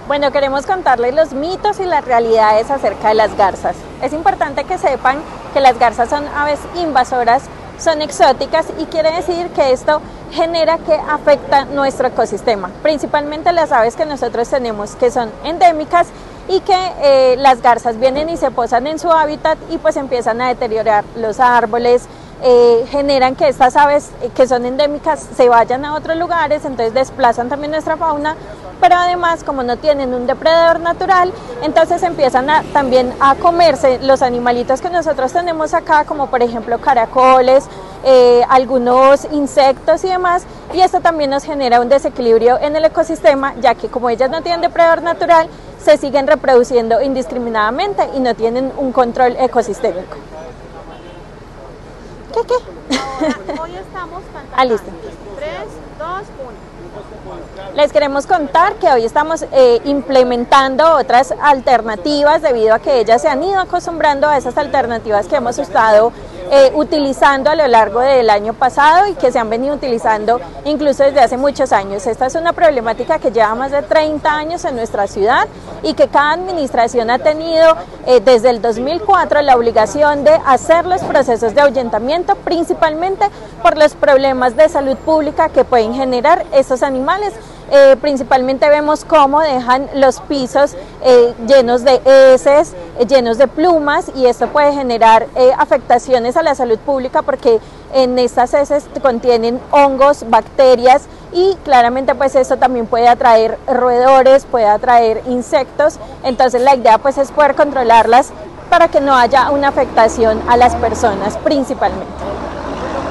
Bueno, queremos contarles los mitos y las realidades acerca de las garzas. Es importante que sepan que las garzas son aves invasoras, son exóticas y quiere decir que esto genera que afecta nuestro ecosistema, principalmente las aves que nosotros tenemos que son endémicas y que las garzas vienen y se posan en su hábitat y pues empiezan a deteriorar los árboles, generan que estas aves que son endémicas se vayan a otros lugares, entonces desplazan también nuestra fauna, pero además como no tienen un depredador natural, entonces empiezan también a comerse los animalitos que nosotros tenemos acá, como por ejemplo caracoles, algunos insectos y demás, y esto también nos genera un desequilibrio en el ecosistema, ya que como ellas no tienen depredador natural, se siguen reproduciendo indiscriminadamente y no tienen un control ecosistémico. ¿Qué? Ahora, hoy estamos cantando. Listo. 3, 2, 1. Les queremos contar que hoy estamos implementando otras alternativas debido a que ellas se han ido acostumbrando a esas alternativas que hemos estado utilizando a lo largo del año pasado y que se han venido utilizando incluso desde hace muchos años. Esta es una problemática que lleva más de 30 años en nuestra ciudad y que cada administración ha tenido desde el 2004 la obligación de hacer los procesos de ahuyentamiento, principalmente por los problemas de salud pública que pueden generar estos animales. Principalmente vemos cómo dejan los pisos llenos de heces, llenos de plumas, y esto puede generar afectaciones a la salud pública porque en estas heces contienen hongos, bacterias, y claramente pues esto también puede atraer roedores, puede atraer insectos. Entonces la idea pues es poder controlarlas para que no haya una afectación a las personas principalmente.